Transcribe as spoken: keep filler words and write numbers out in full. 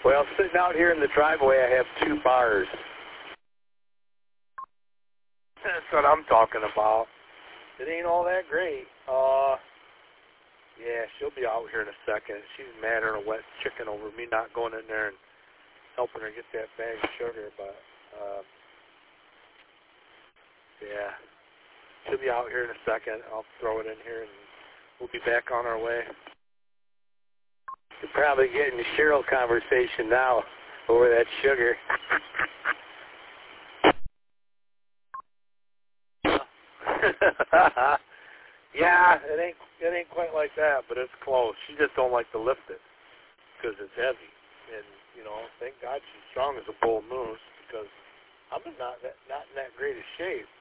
Well, sitting out here in the driveway, I have two bars. That's what I'm talking about. It ain't all that great. Uh, yeah, she'll be out here in a second. She's madder than a wet chicken over me not going in there and helping her get that bag of sugar, but, uh, yeah. She'll be out here in a second. I'll throw it in here, and we'll be back on our way. You're probably getting the Cheryl conversation now over that sugar. Yeah, it ain't it ain't quite like that, but it's close. She just don't like to lift it because it's heavy, and you know, thank God she's strong as a bull moose because I'm in not that not in that great a shape.